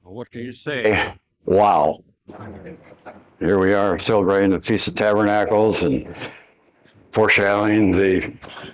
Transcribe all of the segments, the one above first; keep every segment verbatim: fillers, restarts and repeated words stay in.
What can you say? Wow. Here we are celebrating the Feast of Tabernacles and foreshadowing the,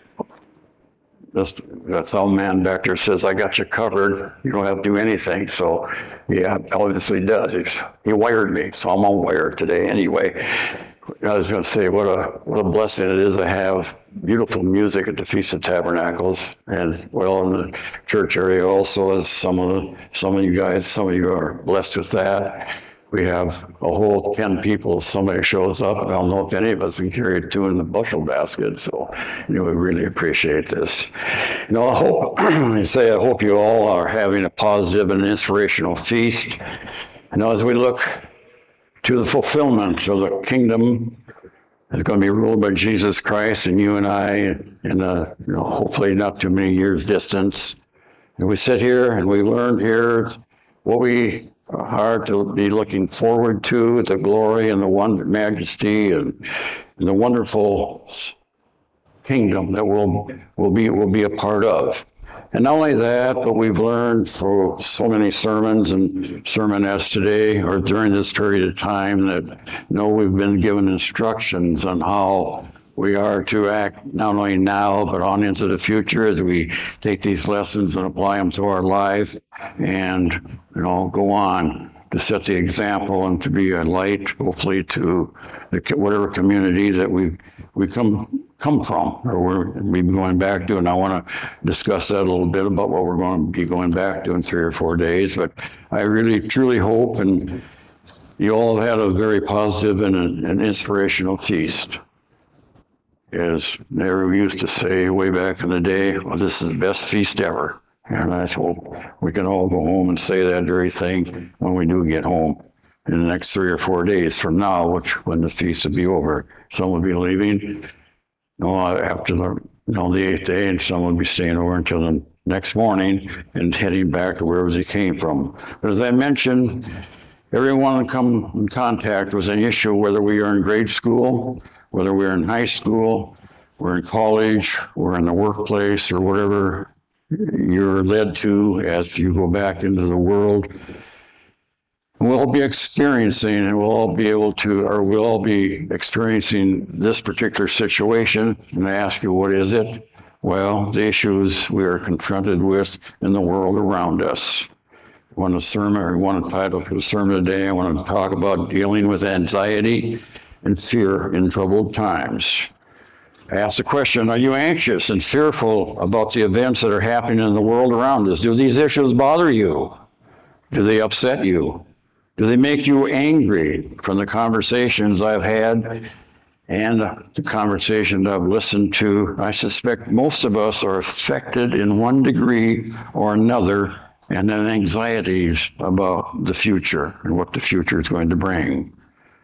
this, that some man back there says, I got you covered. You don't have to do anything. So, yeah, obviously does. He's, he wired me, so I'm on wire today anyway. I was going to say, what a what a blessing it is to have beautiful music at the Feast of Tabernacles, and well, in the church area also, as some of the, some of you guys, some of you are blessed with that. We have a whole ten people. Somebody shows up, I don't know if any of us can carry two in the bushel basket. So, you know, we really appreciate this. You know, I hope I say I hope you all are having a positive and inspirational feast. You know, as we look to the fulfillment of the kingdom that's going to be ruled by Jesus Christ and you and I in a, you know, hopefully not too many years distance. And we sit here and we learn here what we are to be looking forward to, the glory and the wonder, majesty and, and the wonderful kingdom that we'll, we'll be, we'll be a part of. And not only that, but we've learned through so many sermons and sermonettes today or during this period of time that, you know, we've been given instructions on how we are to act not only now, but on into the future as we take these lessons and apply them to our life and, you know, go on to set the example and to be a light, hopefully, to the, whatever community that we we come come from, or we're we've been going back to. And I want to discuss that a little bit about what we're going to be going back to in three or four days. But I really, truly hope, and you all have had a very positive and an, an inspirational feast. As we used to say way back in the day, well, this is the best feast ever. And I hope we can all go home and say that very thing when we do get home in the next three or four days from now, which when the feast will be over. Some will be leaving, you know, after the, you know, the eighth day, and some will be staying over until the next morning and heading back to wherever they came from. But as I mentioned, everyone that come in contact with an issue, whether we are in grade school, whether we're in high school, we're in college, we're in the workplace, or whatever you're led to as you go back into the world. We'll all be experiencing, and we'll all be able to, or we'll all be experiencing this particular situation. And I ask you, what is it? Well, the issues we are confronted with in the world around us. One sermon, or one title for the sermon today, I want to talk about dealing with anxiety and fear in troubled times. I ask the question, are you anxious and fearful about the events that are happening in the world around us? Do these issues bother you? Do they upset you? Do they make you angry? From the conversations I've had and the conversations I've listened to, I suspect most of us are affected in one degree or another, and then anxieties about the future and what the future is going to bring.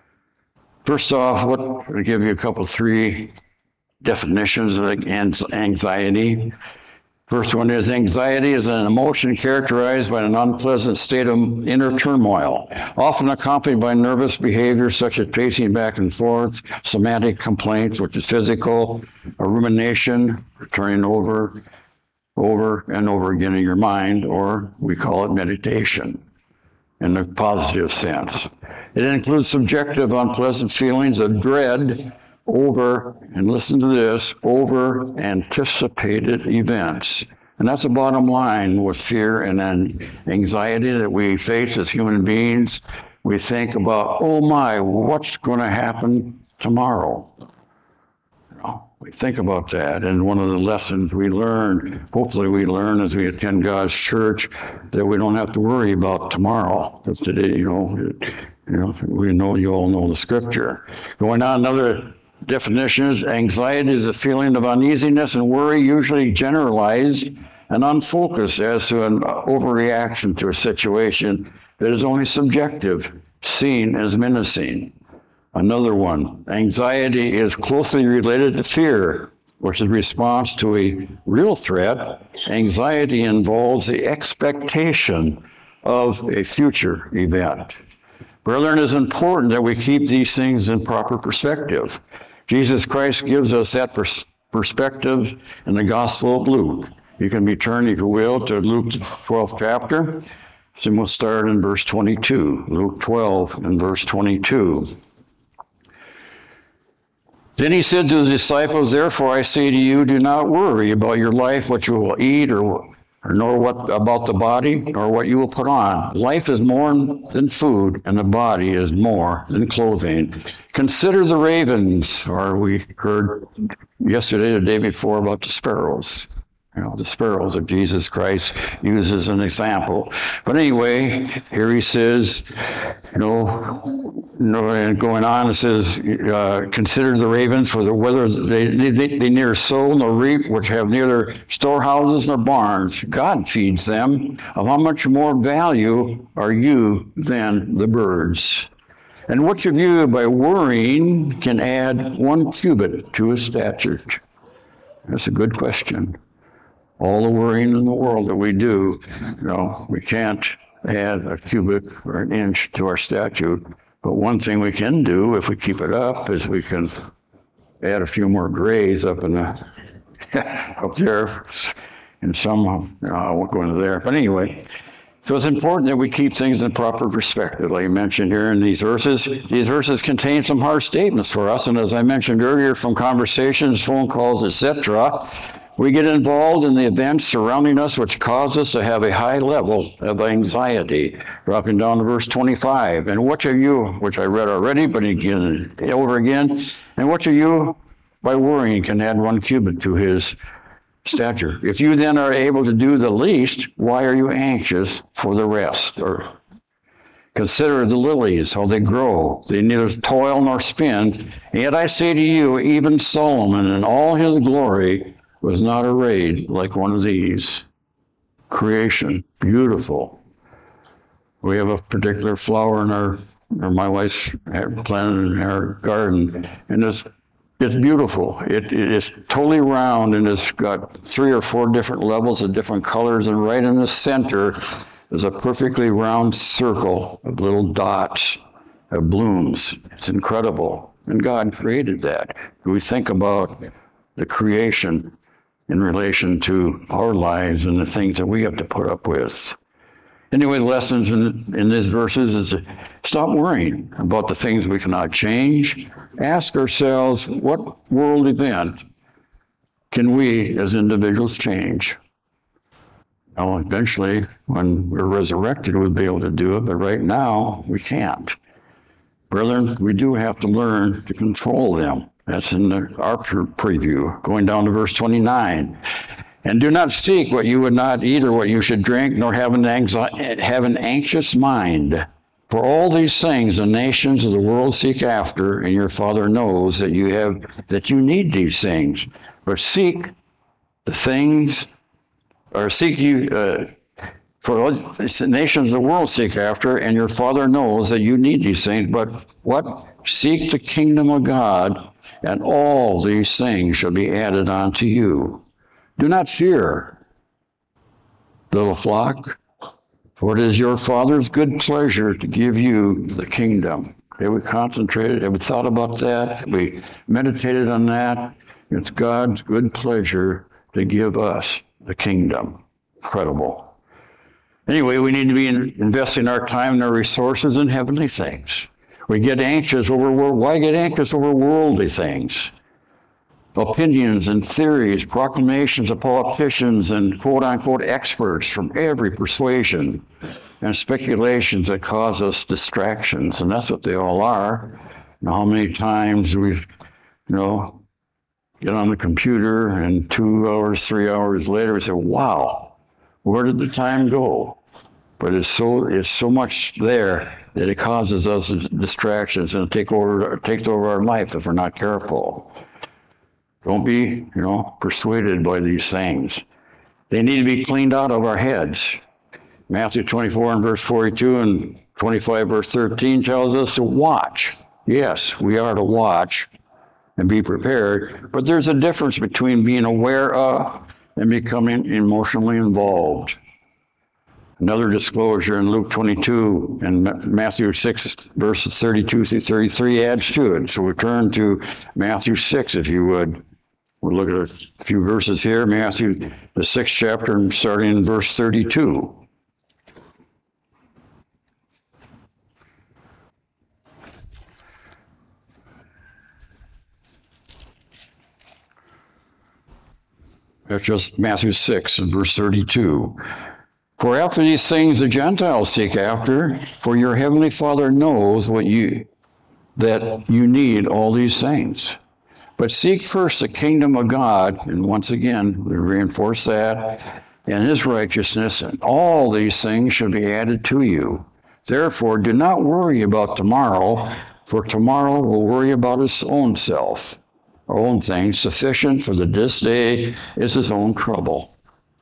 First off, what, I'll give you a couple, three definitions of anxiety. First one is anxiety is an emotion characterized by an unpleasant state of inner turmoil, often accompanied by nervous behavior such as pacing back and forth, somatic complaints, which is physical, a rumination, turning over, over and over again in your mind, or we call it meditation in the positive sense. It includes subjective unpleasant feelings of dread over, and listen to this, over anticipated events. And that's the bottom line with fear and anxiety that we face as human beings. We think about, oh my, what's going to happen tomorrow? You know, we think about that. And one of the lessons we learn, hopefully we learn as we attend God's church, that we don't have to worry about tomorrow. Because today, you know, you know, we know you all know the scripture. Going on, another definitions, anxiety is a feeling of uneasiness and worry, usually generalized and unfocused as to an overreaction to a situation that is only subjective, seen as menacing. Another one, anxiety is closely related to fear, which is response to a real threat. Anxiety involves the expectation of a future event. Brethren, it is important that we keep these things in proper perspective. Jesus Christ gives us that pers- perspective in the Gospel of Luke. You can be turned, if you will, to Luke twelfth chapter. So we'll start in verse twenty-two, Luke twelve and verse twenty-two. Then he said to his disciples, therefore I say to you, do not worry about your life, what you will eat, or, or nor what about the body, or what you will put on. Life is more than food, and the body is more than clothing. Consider the ravens, or we heard yesterday, the day before, about the sparrows. You know, the sparrows that Jesus Christ uses as an example. But anyway, here he says, you know, you know and going on, it says, uh, consider the ravens, for the whether they, they, they neither sow nor reap, which have neither storehouses nor barns. God feeds them. Of how much more value are you than the birds? And which of you, by worrying, can add one cubit to his stature? That's a good question. All the worrying in the world that we do, you know, we can't add a cubit or an inch to our statute. But one thing we can do, if we keep it up, is we can add a few more grays up in the up there, and some, you know, I won't go into there. But anyway, so it's important that we keep things in proper perspective, like I mentioned here in these verses. These verses contain some hard statements for us, and as I mentioned earlier, from conversations, phone calls, et cetera, we get involved in the events surrounding us which cause us to have a high level of anxiety. Dropping down to verse twenty-five. And which of you, which I read already, but again, over again, and which of you, by worrying, can add one cubit to his stature? If you then are able to do the least, why are you anxious for the rest? Or consider the lilies, how they grow. They neither toil nor spin. Yet I say to you, even Solomon in all his glory was not arrayed like one of these. Creation, beautiful. We have a particular flower in our, or my wife's planted in our garden, and it's it's beautiful. It, it is totally round, and it's got three or four different levels of different colors, and right in the center is a perfectly round circle of little dots of blooms. It's incredible. And God created that. We think about the creation in relation to our lives and the things that we have to put up with. Anyway, the lessons in, in these verses is to stop worrying about the things we cannot change. Ask ourselves, what world event can we as individuals change? Now, eventually, when we're resurrected, we'll be able to do it, but right now, we can't. Brethren, we do have to learn to control them. That's in the, our preview. Going down to verse twenty-nine. And do not seek what you would not eat or what you should drink, nor have an, anxi- have an anxious mind. For all these things the nations of the world seek after, and your Father knows that you have that you need these things. But seek the things, or seek you, uh, for all the nations of the world seek after, and your Father knows that you need these things. But what? Seek the kingdom of God, and all these things shall be added unto you. Do not fear, little flock, for it is your Father's good pleasure to give you the kingdom. Have we concentrated? Have we thought about that? Have we meditated on that? It's God's good pleasure to give us the kingdom. Incredible. Anyway, we need to be in, investing our time and our resources in heavenly things. We get anxious over, why get anxious over worldly things? Opinions and theories, proclamations of politicians and quote-unquote experts from every persuasion, and speculations that cause us distractions, and that's what they all are. Now, how many times we, you know, get on the computer and two hours, three hours later, we say, wow, where did the time go? But it's so it's so much there that it causes us distractions and take over takes over our life if we're not careful. Don't be, you know, persuaded by these things. They need to be cleaned out of our heads. Matthew twenty-four and verse forty-two and twenty-five verse thirteen tells us to watch. Yes, we are to watch and be prepared, but there's a difference between being aware of and becoming emotionally involved. Another disclosure in Luke twenty-two and Matthew six, verses thirty-two through thirty-three adds to it. So we turn to Matthew six, if you would. We'll look at a few verses here. Matthew, the sixth chapter, starting in verse thirty-two. That's just Matthew six and verse thirty-two. For after these things the Gentiles seek after, for your heavenly Father knows what you that you need all these things. But seek first the kingdom of God, and once again we reinforce that, and his righteousness, and all these things shall be added to you. Therefore do not worry about tomorrow, for tomorrow will worry about its own self, our own things. Sufficient for the this day is his own trouble.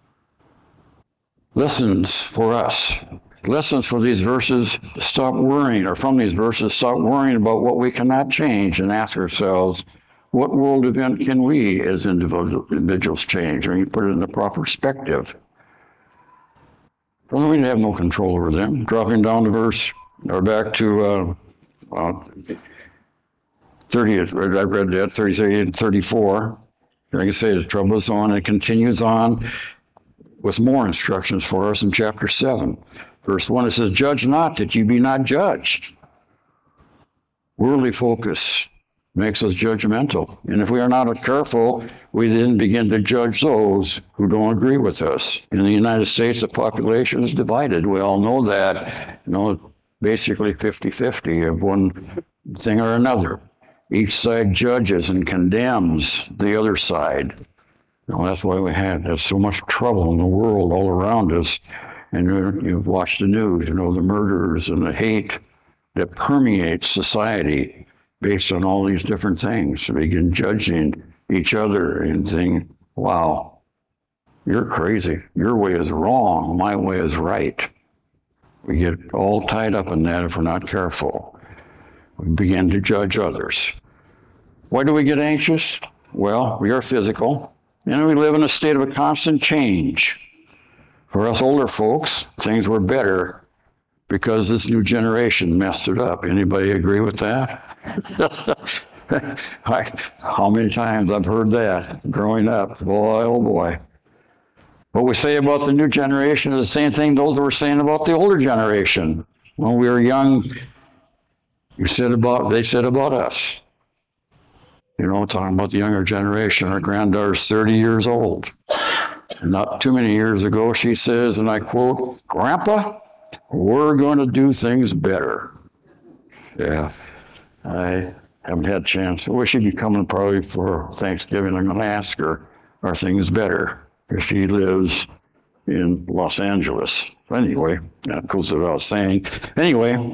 Lessons for us. Lessons for these verses. Stop worrying, or from these verses, stop worrying about what we cannot change and ask ourselves, what world event can we as individuals change? Or you put it in the proper perspective. Well, we have no control over them. Dropping down to verse, or back to uh, uh, thirty, I read that, thirty-three and thirty-four. Like I say, the trouble is on, and it continues on with more instructions for us in chapter seven. Verse one, it says, judge not that you be not judged. Worldly focus makes us judgmental. And if we are not careful, we then begin to judge those who don't agree with us. In the United States, the population is divided. We all know that. You know, basically fifty-fifty of one thing or another. Each side judges and condemns the other side. You know, that's why we have, have so much trouble in the world all around us. And uh, you've watched the news, you know, the murders and the hate that permeates society based on all these different things. So we begin judging each other and saying, wow, you're crazy. Your way is wrong. My way is right. We get all tied up in that if we're not careful. We begin to judge others. Why do we get anxious? Well, we are physical, and we live in a state of a constant change. For us older folks, things were better because this new generation messed it up. Anybody agree with that? I, how many times I've heard that growing up. Boy, oh boy. What we say about the new generation is the same thing those were saying about the older generation. When we were young, you said about, they said about us. You know, talking about the younger generation. Our granddaughter's thirty years old. And not too many years ago, she says, and I quote, Grandpa, we're going to do things better. Yeah. I haven't had a chance. I wish she'd be coming probably for Thanksgiving. I'm going to ask her, are things better? Because she lives in Los Angeles. Anyway, that goes without saying. Anyway,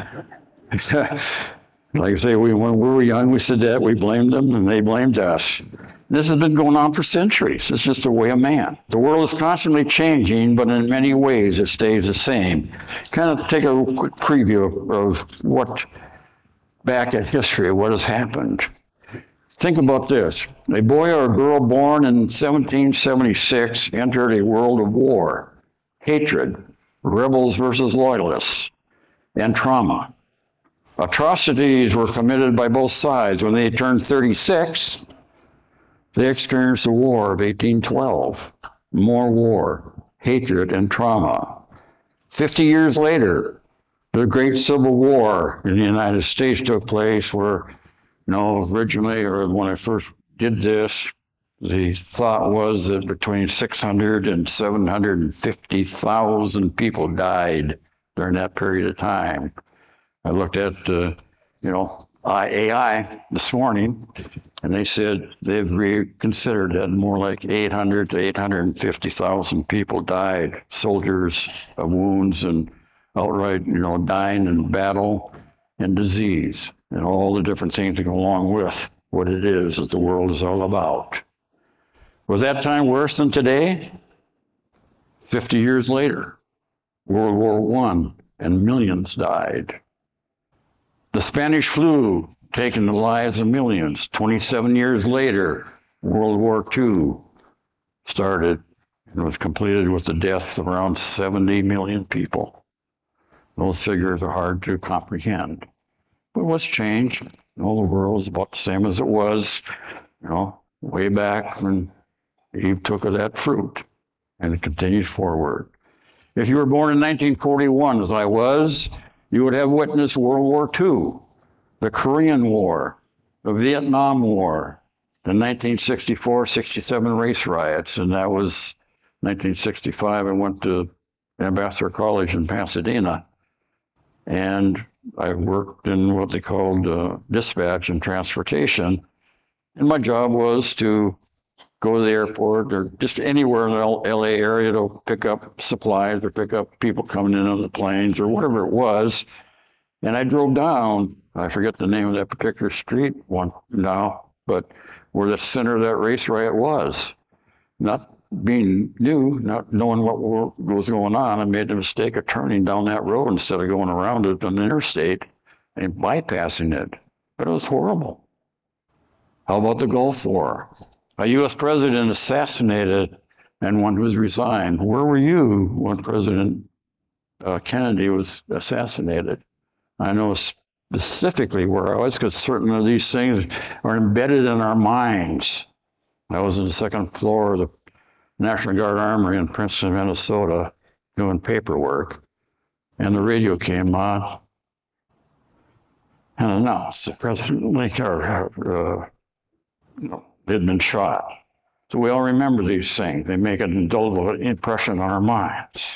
like I say, we, when we were young, we said that. We blamed them, and they blamed us. This has been going on for centuries. It's just the way of man. The world is constantly changing, but in many ways it stays the same. Kind of take a quick preview of what back at history, what has happened. Think about this. A boy or a girl born in seventeen seventy-six entered a world of war, hatred, rebels versus loyalists, and trauma. Atrocities were committed by both sides. When they turned thirty-six, they experienced the War of eighteen twelve. More war, hatred, and trauma. Fifty years later, the Great Civil War in the United States took place where, you know, originally, or when I first did this, the thought was that between six hundred and seven hundred fifty thousand people died during that period of time. I looked at, uh, you know, A I this morning, and they said they've reconsidered that more like eight hundred to eight hundred fifty thousand people died, soldiers of wounds and outright, you know, dying in battle and disease and all the different things that go along with what it is that the world is all about. Was that time worse than today? Fifty years later, World War One, and millions died. The Spanish flu taking the lives of millions. twenty-seven years later, World War Two started and was completed with the deaths of around seventy million people. Those figures are hard to comprehend. But what's changed? You know, the world is about the same as it was, you know, way back when Eve took of that fruit, and it continues forward. If you were born in nineteen forty-one, as I was, you would have witnessed World War Two, the Korean War, the Vietnam War, the nineteen sixty-four sixty-seven race riots, and that was nineteen sixty-five. I went to Ambassador College in Pasadena, and I worked in what they called uh, dispatch and transportation. And my job was to go to the airport or just anywhere in the L A area to pick up supplies or pick up people coming in on the planes or whatever it was. And I drove down, I forget the name of that particular street one now, but where the center of that race riot was. Not being new, not knowing what was going on, I made the mistake of turning down that road instead of going around it on the interstate and bypassing it. But it was horrible. How about the Gulf War? A U S president assassinated and one who's resigned. Where were you when President uh, Kennedy was assassinated? I know specifically where I was because certain of these things are embedded in our minds. I was on the second floor of the National Guard Armory in Princeton, Minnesota, doing paperwork, and the radio came on and announced that President Lincoln uh, you know, had been shot. So we all remember these things. They make an indelible impression on our minds.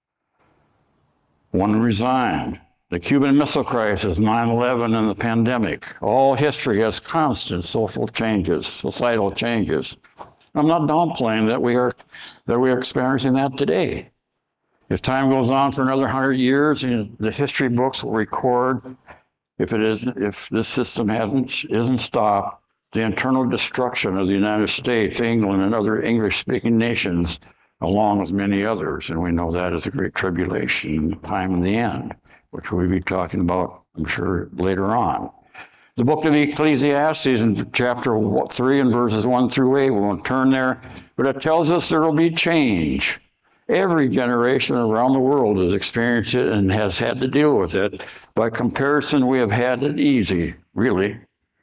One resigned. The Cuban Missile Crisis, nine eleven, and the pandemic. All history has constant social changes, societal changes. I'm not downplaying that we are that we are experiencing that today. If time goes on for another hundred years, and the history books will record, if it is, if this system hasn't isn't stopped, the internal destruction of the United States, England, and other English-speaking nations, along with many others, and we know that is the Great Tribulation, time in the end, which we'll be talking about, I'm sure, later on. The book of Ecclesiastes in chapter three and verses one through eight, we won't turn there, but it tells us there will be change. Every generation around the world has experienced it and has had to deal with it. By comparison, we have had it easy, really,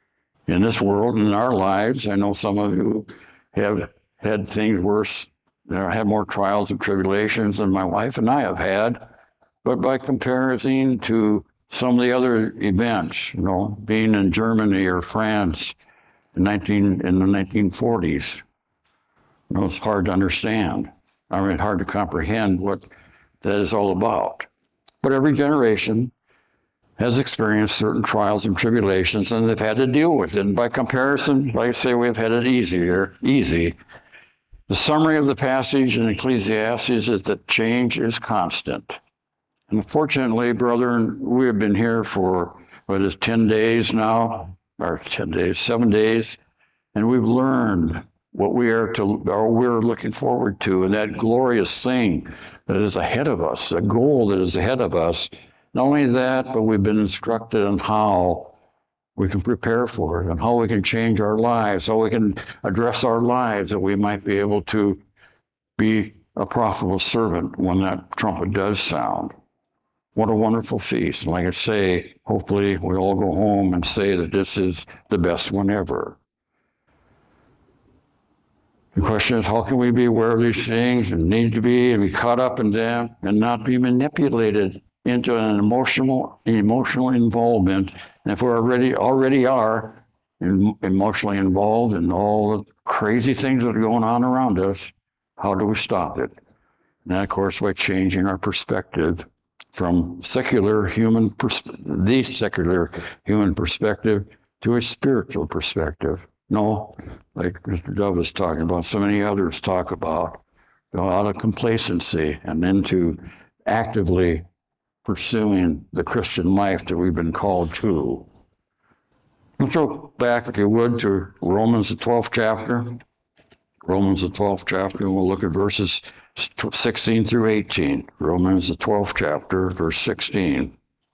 in this world and in our lives. I know some of you have had things worse, you know, had more trials and tribulations than my wife and I have had. But by comparison to some of the other events, you know, being in Germany or France in nineteen in the nineteen forties, you know, it's hard to understand. I mean, hard to comprehend what that is all about. But every generation has experienced certain trials and tribulations, and they've had to deal with it. And by comparison, like I say, we've had it easier, easy. The summary of the passage in Ecclesiastes is that change is constant. Unfortunately, brethren, we have been here for, what is ten days now, or ten days, seven days, and we've learned what we are to, or we're looking forward to, and that glorious thing that is ahead of us, a goal that is ahead of us. Not only that, but we've been instructed on how we can prepare for it, and how we can change our lives, how we can address our lives, that we might be able to be a profitable servant when that trumpet does sound. What a wonderful feast. Like I say, hopefully we all go home and say that this is the best one ever. The question is, how can we be aware of these things and need to be and be caught up in them and not be manipulated into an emotional emotional involvement? And if we already already are in, emotionally involved in all the crazy things that are going on around us, how do we stop it? And that, of course, by changing our perspective from secular human, pers- the secular human perspective to a spiritual perspective. No, like Mister Dove was talking about, so many others talk about, go out of complacency and into actively pursuing the Christian life that we've been called to. Let's go back, if you would, to Romans, the twelfth chapter. Romans, the twelfth chapter, and we'll look at verses sixteen through eighteen. Romans, the twelfth chapter, verse sixteen.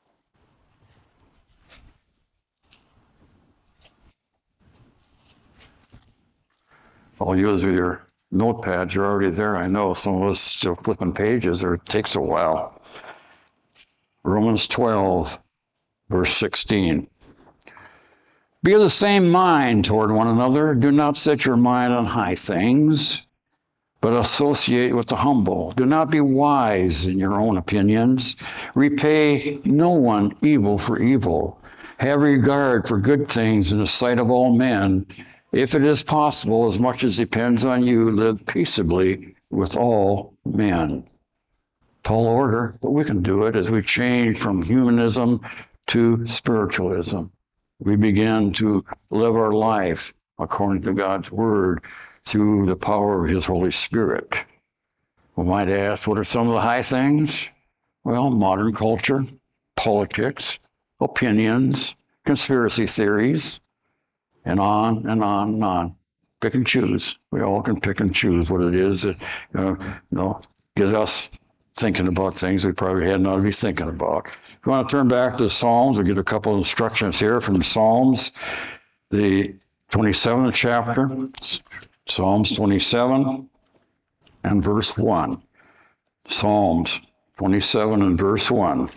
All you with your notepads, you're already there. I know some of us still flipping pages, or it takes a while. Romans twelve, verse sixteen. Be of the same mind toward one another. Do not set your mind on high things, but associate with the humble. Do not be wise in your own opinions. Repay no one evil for evil. Have regard for good things in the sight of all men. If it is possible, as much as depends on you, live peaceably with all men. Tall order, but we can do it as we change from humanism to spiritualism. We begin to live our life according to God's word through the power of his Holy Spirit. We might ask, what are some of the high things? Well, modern culture, politics, opinions, conspiracy theories, and on and on and on. Pick and choose. We all can pick and choose what it is that you know, you know gives us thinking about things we probably hadn't ought to be thinking about. If you want to turn back to the Psalms, we'll get a couple of instructions here from Psalms, the twenty-seventh chapter, Psalms twenty-seven and verse one. Psalms twenty-seven and verse one.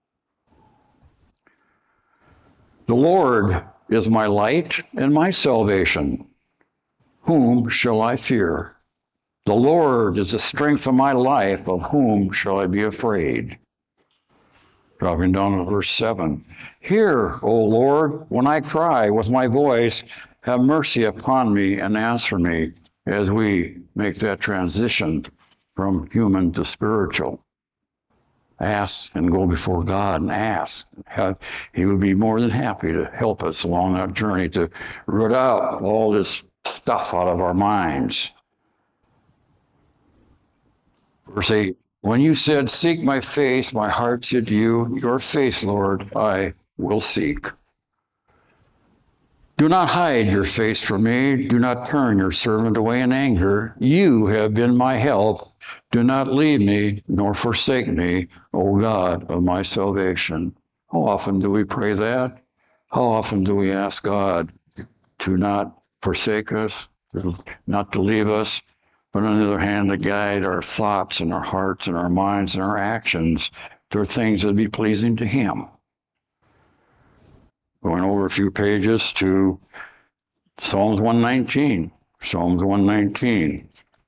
The Lord is my light and my salvation. Whom shall I fear? The Lord is the strength of my life. Of whom shall I be afraid? Dropping down to verse seven. Hear, O Lord, when I cry with my voice, have mercy upon me and answer me, as we make that transition from human to spiritual. Ask and go before God and ask. He would be more than happy to help us along that journey to root out all this stuff out of our minds. Verse eight, when you said, seek my face, my heart said to you, your face, Lord, I will seek. Do not hide your face from me. Do not turn your servant away in anger. You have been my help. Do not leave me nor forsake me, O God of my salvation. How often do we pray that? How often do we ask God to not forsake us, not to leave us, but on the other hand, to guide our thoughts and our hearts and our minds and our actions to things that be pleasing to him. Going over a few pages to Psalms one nineteen. Psalms one nineteen.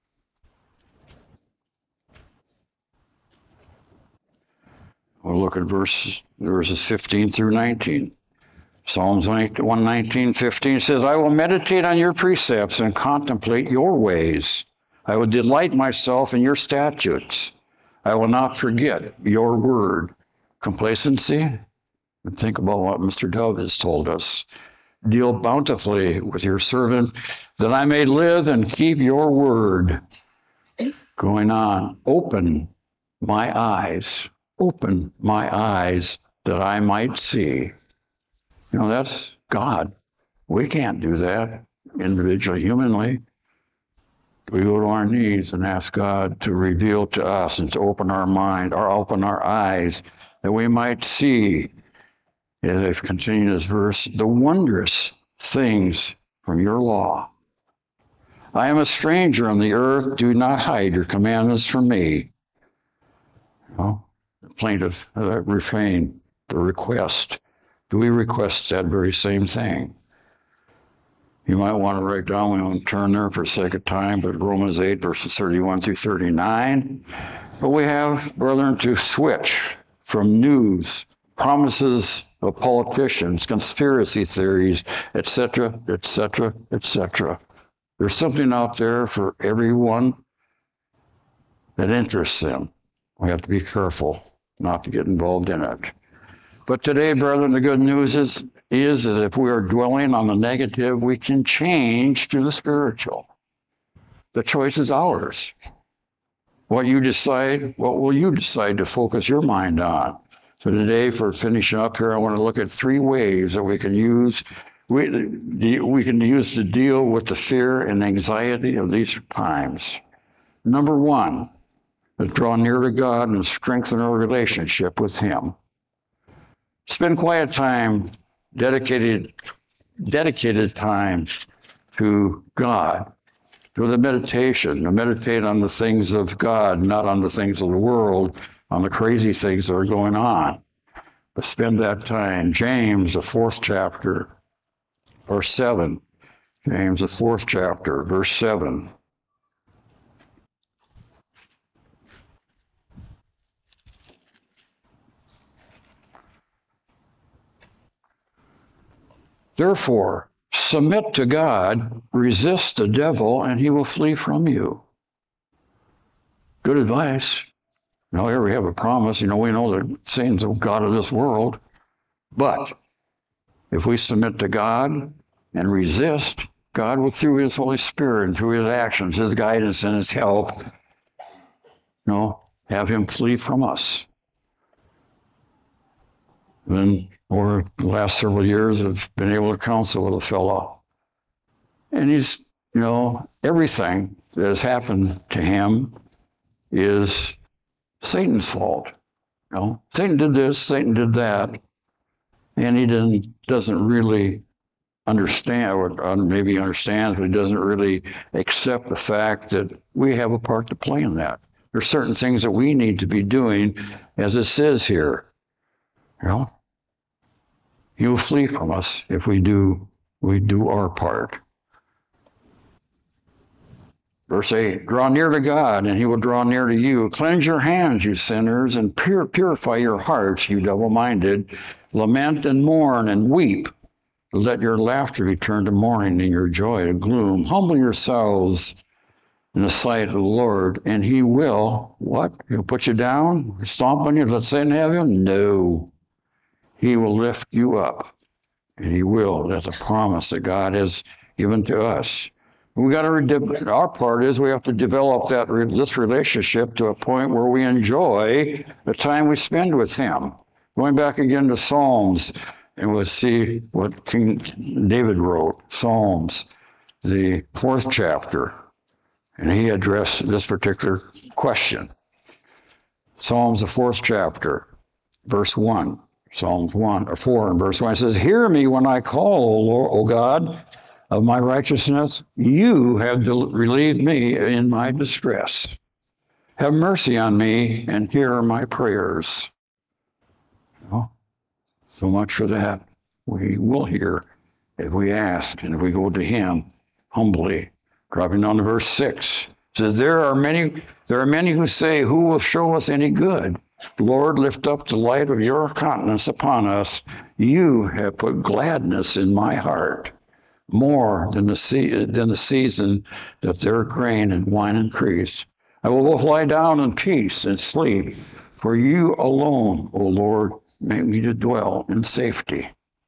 We'll look at verse, verses fifteen through nineteen. Psalms one nineteen, fifteen says, I will meditate on your precepts and contemplate your ways. I will delight myself in your statutes. I will not forget your word. Complacency? And think about what Mister Dove has told us. Deal bountifully with your servant, that I may live and keep your word. Going on, open my eyes. Open my eyes that I might see. You know, that's God. We can't do that individually, humanly. We go to our knees and ask God to reveal to us and to open our mind or open our eyes that we might see, as I've continued this verse, the wondrous things from your law. I am a stranger on the earth. Do not hide your commandments from me. Well, the plaintiff, uh, refrain, the request. Do we request that very same thing? You might want to write down, we won't turn there for the sake of time, but Romans eight, verses thirty-one through thirty-nine. But we have, brethren, to switch from news, promises of politicians, conspiracy theories, et cetera, et cetera, et cetera. There's something out there for everyone that interests them. We have to be careful not to get involved in it. But today, brethren, the good news is, is that if we are dwelling on the negative, we can change to the spiritual. The choice is ours. What you decide, what will you decide to focus your mind on? So today, for finishing up here, I want to look at three ways that we can use we, we can use to deal with the fear and anxiety of these times. Number one, is draw near to God and strengthen our relationship with him. Spend quiet time, dedicated, dedicated time to God, to the meditation, to meditate on the things of God, not on the things of the world, on the crazy things that are going on. But spend that time. James, the fourth chapter, verse seven. James, the fourth chapter, verse seven. Therefore, submit to God, resist the devil, and he will flee from you. Good advice. Now here we have a promise. You know, we know that Satan's the god of this world. But if we submit to God and resist, God will, through his Holy Spirit and through his actions, his guidance and his help, you know, have him flee from us. Then over the last several years, I've been able to counsel with a fellow. And he's, you know, everything that has happened to him is Satan's fault. You know, Satan did this, Satan did that. And he didn't, doesn't really understand, or maybe understands, but he doesn't really accept the fact that we have a part to play in that. There's certain things that we need to be doing, as it says here. You know, he will flee from us if we do we do our part. Verse eight, draw near to God, and he will draw near to you. Cleanse your hands, you sinners, and pur- purify your hearts, you double-minded. Lament and mourn and weep. Let your laughter be turned to mourning and your joy to gloom. Humble yourselves in the sight of the Lord, and he will, what? He'll put you down? Stomp on you? Let Satan have you? No. He will lift you up, and he will. That's a promise that God has given to us. We got to. Our part is we have to develop that this relationship to a point where we enjoy the time we spend with him. Going back again to Psalms, and we'll see what King David wrote. Psalms, the fourth chapter, and he addressed this particular question. Psalms, the fourth chapter, verse one. Psalms one or four and verse one. It says, "Hear me when I call, O Lord, O God, of my righteousness. You have relieved me in my distress. Have mercy on me and hear my prayers." Oh, so much for that. We will hear if we ask and if we go to him humbly. Dropping down to verse six. It says, there are many, there are many who say, who will show us any good? Lord, lift up the light of your countenance upon us. You have put gladness in my heart, more than the, se- than the season that their grain and wine increase. I will both lie down in peace and sleep, for you alone, O Lord, make me to dwell in safety.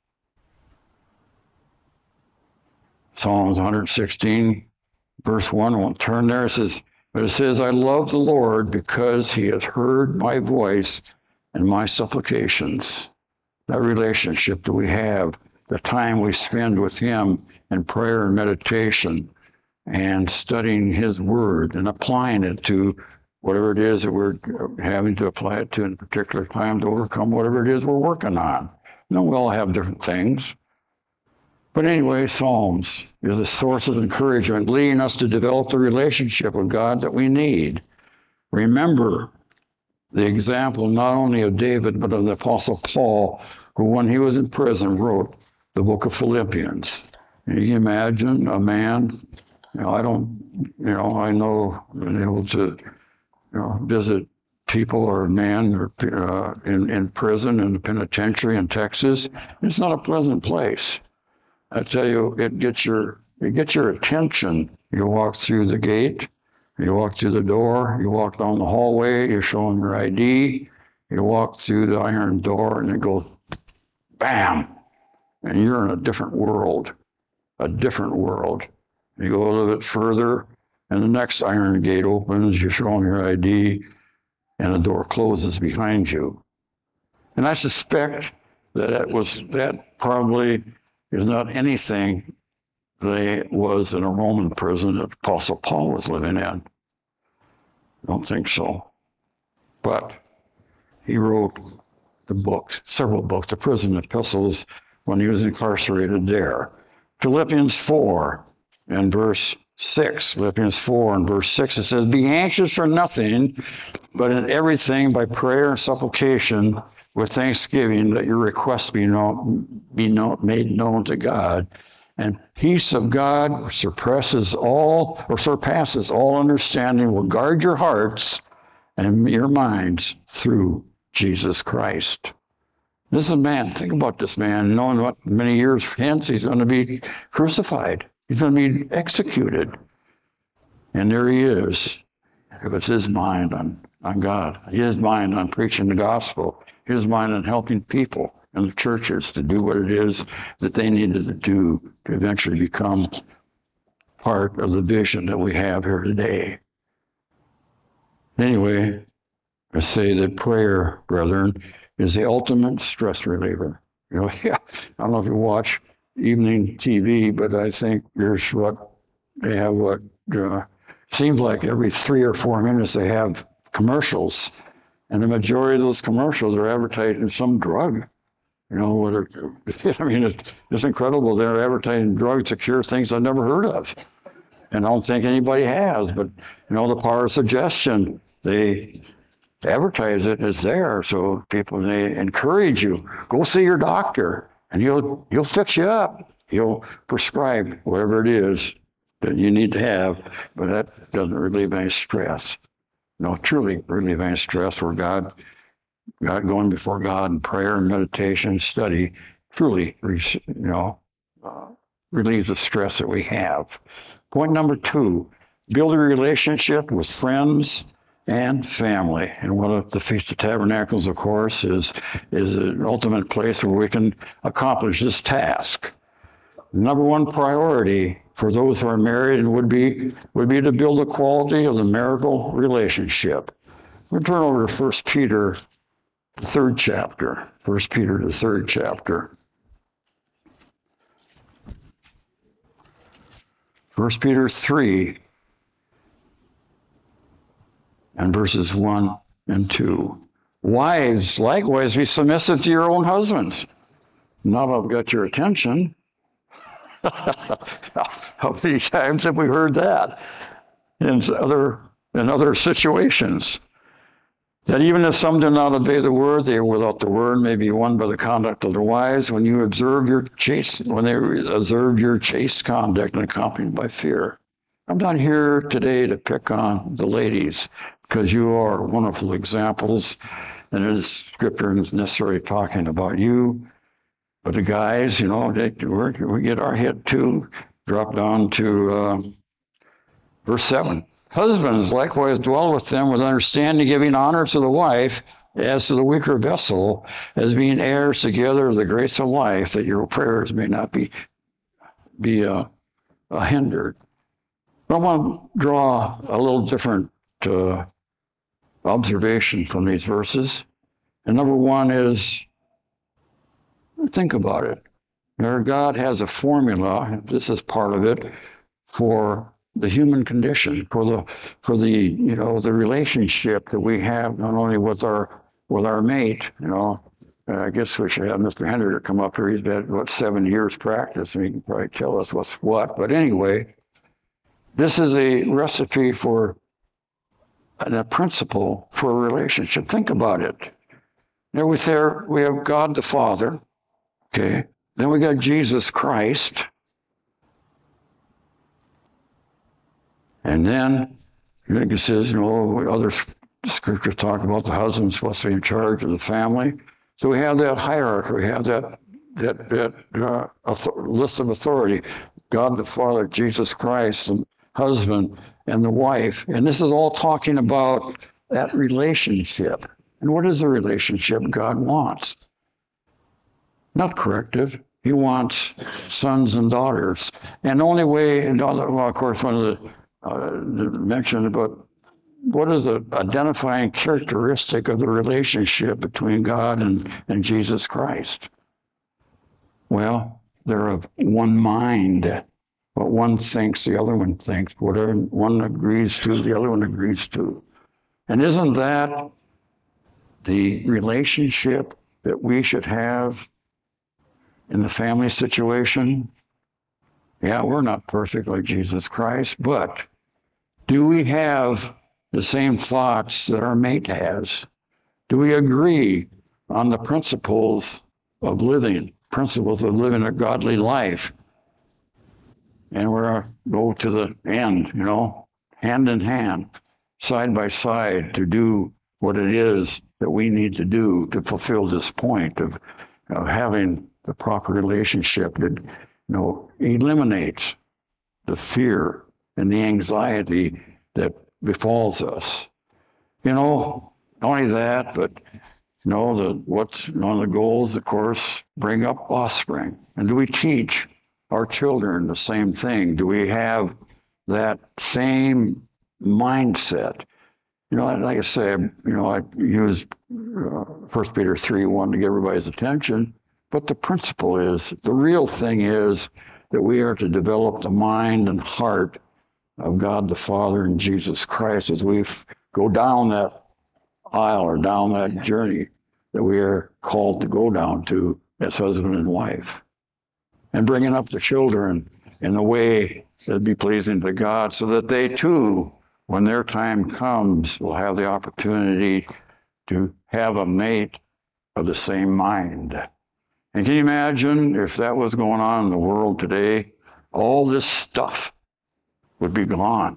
Psalms one sixteen, verse one, I won't turn there. It says, but it says, I love the Lord because he has heard my voice and my supplications. That relationship that we have, the time we spend with him in prayer and meditation and studying his word and applying it to whatever it is that we're having to apply it to in a particular time to overcome whatever it is we're working on. You know, we all have different things. But anyway, Psalms is a source of encouragement, leading us to develop the relationship with God that we need. Remember the example not only of David, but of the Apostle Paul, who when he was in prison wrote the book of Philippians. And you can imagine a man, you know, I don't, you know, I know being able to, you know, visit people or a man or, uh, in, in prison in the penitentiary in Texas. It's not a pleasant place. I tell you, it gets your it gets your attention. You walk through the gate, you walk through the door, you walk down the hallway, you show them your I D, you walk through the iron door, and it goes bam, and you're in a different world, a different world. You go a little bit further, and the next iron gate opens, you show them your I D, and the door closes behind you. And I suspect that that was that probably is not anything that was in a Roman prison that Apostle Paul was living in. I don't think so. But he wrote the books, several books, the prison epistles, when he was incarcerated there. Philippians four and verse six, Philippians four and verse six, it says, be anxious for nothing, but in everything by prayer and supplication with thanksgiving, let your requests be known, be known, made known to God. And peace of God surpasses all, or surpasses all understanding, will guard your hearts and your minds through Jesus Christ. This is a man, think about this man, knowing what many years hence he's going to be crucified. He's going to be executed. And there he is. It was his mind on, on God, his mind on preaching the gospel, his mind on helping people in the churches to do what it is that they needed to do to eventually become part of the vision that we have here today. Anyway, I say that prayer, brethren, is the ultimate stress reliever. You know, yeah, I don't know if you watch evening T V, but I think there's what they have what uh, seems like every three or four minutes they have commercials, and the majority of those commercials are advertising some drug. You know, whether, I mean, it, it's incredible. They're advertising drugs to cure things I've never heard of, and I don't think anybody has. But you know, the power of suggestion, they advertise it, it's there, so people, they encourage you, go see your doctor, and he'll he'll fix you up. He'll prescribe whatever it is that you need to have, but that doesn't relieve any stress. No, truly relieve any stress where God, God going before God in prayer and meditation, study, truly, you know, uh, relieves the stress that we have. Point number two, build a relationship with friends and family. And one of the Feast of Tabernacles, of course, is, is an ultimate place where we can accomplish this task. Number one priority for those who are married and would be would be to build the quality of the marital relationship. We'll turn over to First Peter, the third chapter. First Peter, the third chapter. First Peter three, and verses one and two. Wives, likewise, be submissive to your own husbands. Now I've got your attention. How many times have we heard that in other in other situations? That even if some do not obey the word, they are without the word, may be won by the conduct of their wives. When you observe your chaste, when they observe your chaste conduct and accompanied by fear. I'm not here today to pick on the ladies, because you are wonderful examples, and it is scripture is necessarily talking about you. But the guys, you know, they, we get our hit too. Drop down to uh, verse seven. Husbands likewise dwell with them with understanding, giving honor to the wife as to the weaker vessel, as being heirs together of the grace of life, that your prayers may not be be uh, uh, hindered. But I want to draw a little different uh, observation from these verses. And number one is, think about it. Our God has a formula, this is part of it, for the human condition, for the for the you know the relationship that we have not only with our with our mate, you know. Uh, I guess we should have Mister Hendrick come up here. He's had what seven years practice, and he can probably tell us what's what. But anyway, this is a recipe for and a principle for a relationship. Think about it. There we there we have God the Father. Okay. Then we got Jesus Christ. And then it says, you know, other scriptures talk about the husband supposed to be in charge of the family. So we have that hierarchy. We have that that that uh, list of authority: God the Father, Jesus Christ, the husband, and the wife. And this is all talking about that relationship. And what is the relationship God wants? Not corrective. He wants sons and daughters. And the only way, well, of course, one of the uh, mentioned about what is the identifying characteristic of the relationship between God and, and Jesus Christ? Well, they're of one mind. What one thinks, the other one thinks. Whatever one agrees to, the other one agrees to. And isn't that the relationship that we should have in the family situation? Yeah, we're not perfect like Jesus Christ, but do we have the same thoughts that our mate has? Do we agree on the principles of living, principles of living a godly life? And we're go to the end, you know, hand in hand, side by side, to do what it is that we need to do to fulfill this point of, of having the proper relationship that, you know, eliminates the fear and the anxiety that befalls us. You know, not only that, but you know, the what's one of the goals, of course, bring up offspring. And do we teach our children the same thing? Do we have that same mindset? You know, like I say, you know, I use uh, First Peter three one to get everybody's attention, but the principle is, the real thing is that we are to develop the mind and heart of God the Father and Jesus Christ as we go down that aisle or down that journey that we are called to go down to as husband and wife. And bringing up the children in a way that would be pleasing to God so that they too, when their time comes, will have the opportunity to have a mate of the same mind. And can you imagine if that was going on in the world today? All this stuff would be gone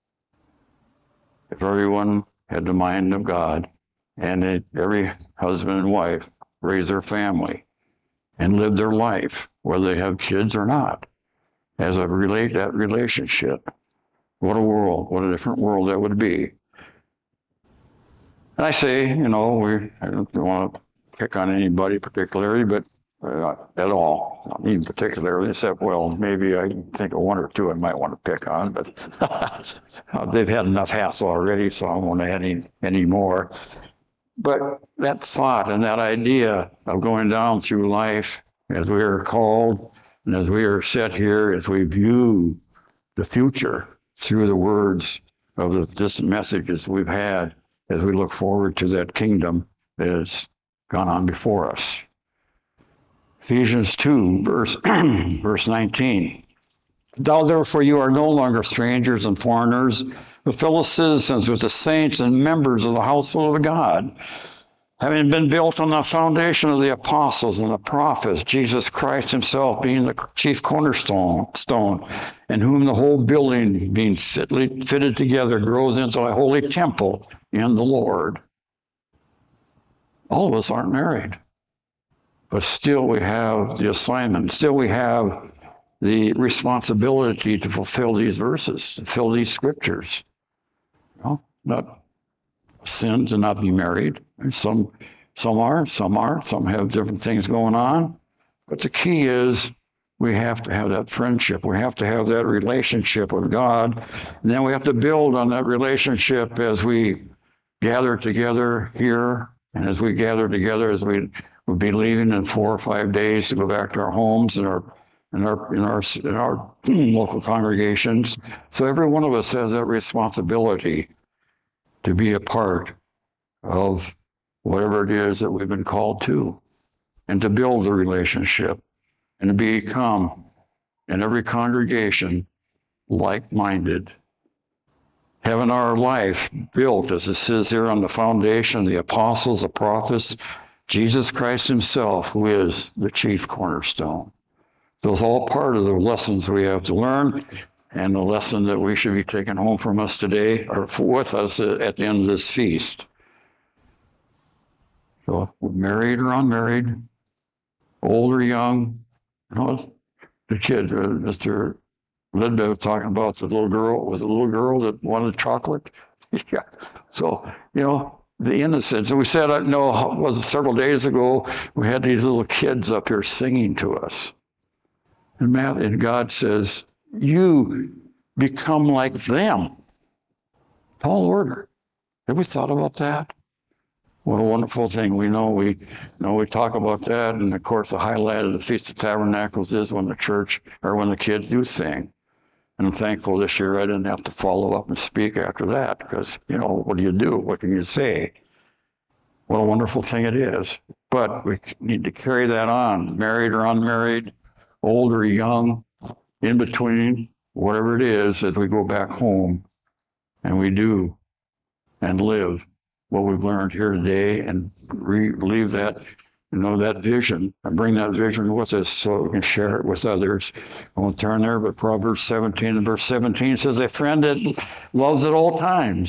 if everyone had the mind of God and it, every husband and wife raise their family and live their life, whether they have kids or not, as a relate that relationship. What a world, what a different world that would be. And I say, you know, we I don't want to pick on anybody particularly, but uh, at all, not even particularly, except, well, maybe I can think of one or two I might want to pick on, but they've had enough hassle already, so I won't add any, any more. But that thought and that idea of going down through life as we are called and as we are set here, as we view the future through the words of the distant messages we've had, as we look forward to that kingdom that has gone on before us. Ephesians two, verse, verse nineteen. Thou therefore you are no longer strangers and foreigners, but fellow citizens with the saints and members of the household of God, having been built on the foundation of the apostles and the prophets, Jesus Christ himself being the chief cornerstone, stone, in whom the whole building being fitly, fitted together grows into a holy temple in the Lord. All of us aren't married, but still we have the assignment, still we have the responsibility to fulfill these verses, to fulfill these scriptures. You know, not sin to not be married. Some, some are, some are, some have different things going on. But the key is we have to have that friendship. We have to have that relationship with God. And then we have to build on that relationship as we gather together here. And as we gather together, as we will be leaving in four or five days to go back to our homes and our in our in our in our local congregations. So every one of us has that responsibility to be a part of whatever it is that we've been called to, and to build a relationship, and to become, in every congregation, like-minded. Having our life built, as it says here, on the foundation of the apostles, the prophets, Jesus Christ himself, who is the chief cornerstone. So it's all part of the lessons we have to learn, and the lesson that we should be taking home from us today, or with us at the end of this feast. So, married or unmarried, old or young, you know, the kid, uh, Mister Linda was talking about the little girl, was a little girl that wanted chocolate. Yeah. So, you know, the innocence. And we said, I know, was it several days ago, we had these little kids up here singing to us. And, Matt, and God says, you become like them. Tall order. Have we thought about that? What a wonderful thing. We know we you know we talk about that, and of course the highlight of the Feast of Tabernacles is when the church or when the kids do sing. And I'm thankful this year I didn't have to follow up and speak after that, because, you know, what do you do? What can you say? What a wonderful thing it is. But we need to carry that on, married or unmarried, old or young, in between, whatever it is, as we go back home and we do and live what we've learned here today, and re- leave that, you know, that vision, and bring that vision with us so we can share it with others. I won't turn there, but Proverbs seventeen and verse seventeen says, a friend that loves at all times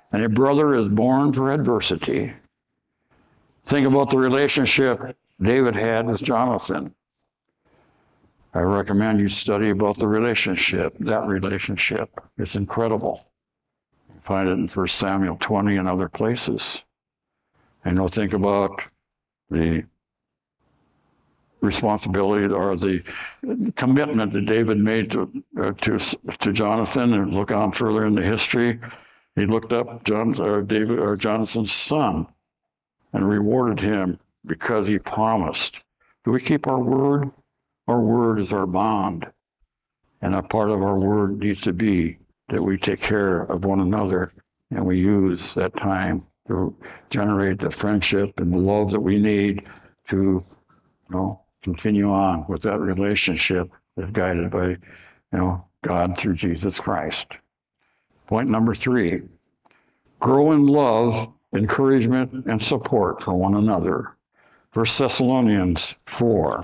And a brother is born for adversity. Think about the relationship David had with Jonathan. I recommend you study about the relationship, that relationship. It's incredible. You find it in First Samuel twenty and other places. And you'll think about the responsibility or the commitment that David made to uh, to to Jonathan, and look on further in the history. He looked up John, or David or Jonathan's son and rewarded him because he promised. Do we keep our word? Our word is our bond. And a part of our word needs to be that we take care of one another and we use that time to generate the friendship and the love that we need to, you know, continue on with that relationship that's guided by, you know, God through Jesus Christ. Point number three, grow in love, encouragement, and support for one another. First Thessalonians four.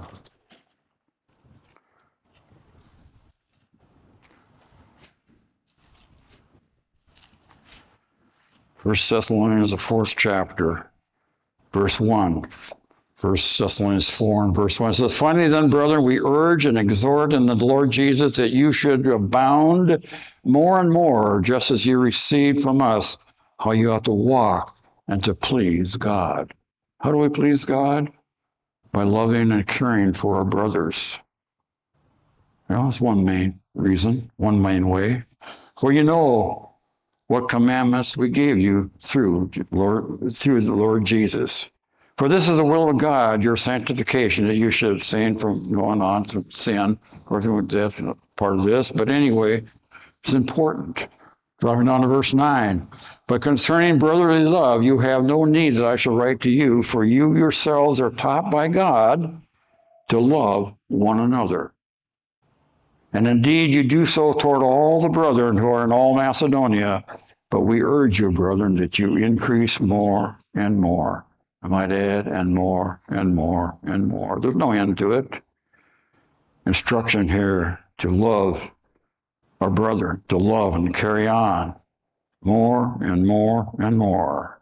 First Thessalonians, the fourth chapter, verse one. First Thessalonians four and verse one says, finally then, brethren, we urge and exhort in the Lord Jesus that you should abound more and more, just as you received from us how you ought to walk and to please God. How do we please God? By loving and caring for our brothers. You know, that's one main reason, one main way. For you know what commandments we gave you through Lord, through the Lord Jesus. For this is the will of God, your sanctification, that you should abstain from going on to sin. Of course, that's part of this, but anyway, it's important. Dropping down to verse nine. But concerning brotherly love, you have no need that I shall write to you, for you yourselves are taught by God to love one another. And indeed, you do so toward all the brethren who are in all Macedonia. But we urge you, brethren, that you increase more and more. I might add, and more and more and more. There's no end to it. Instruction here to love our brother, to love and carry on more and more and more.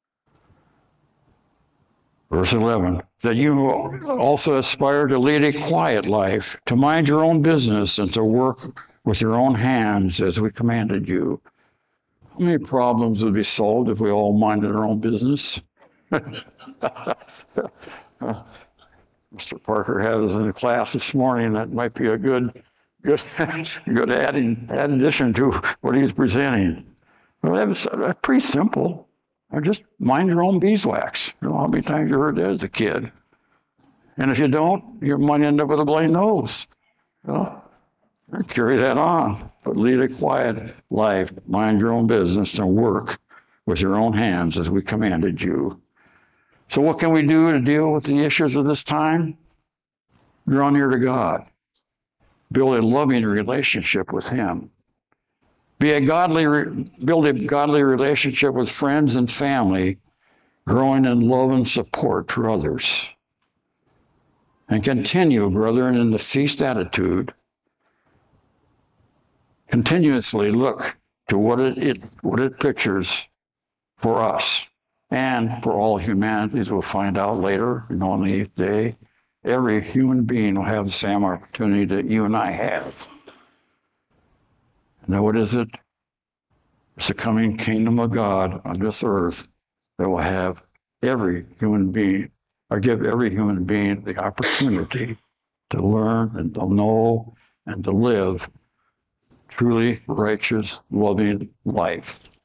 Verse eleven, that you also aspire to lead a quiet life, to mind your own business, and to work with your own hands as we commanded you. How many problems would be solved if we all minded our own business? Mister Parker had us in the class this morning. That might be a good, good, good adding, add addition to what he's presenting. Well, that was uh, pretty simple. Or just mind your own beeswax. You know how many times you heard that as a kid? And if you don't, you might end up with a bloody nose. You know? Carry that on, but lead a quiet life. Mind your own business and work with your own hands as we commanded you. So what can we do to deal with the issues of this time? Draw near to God. Build a loving relationship with Him. Be a godly, build a godly relationship with friends and family, growing in love and support for others. And continue, brethren, in the feast attitude. Continuously look to what it, it what it pictures for us and for all humanity, as we'll find out later, you know, on the eighth day. Every human being will have the same opportunity that you and I have. Now, what is it? It's the coming kingdom of God on this earth that will have every human being, or give every human being the opportunity to learn and to know and to live truly righteous, loving life.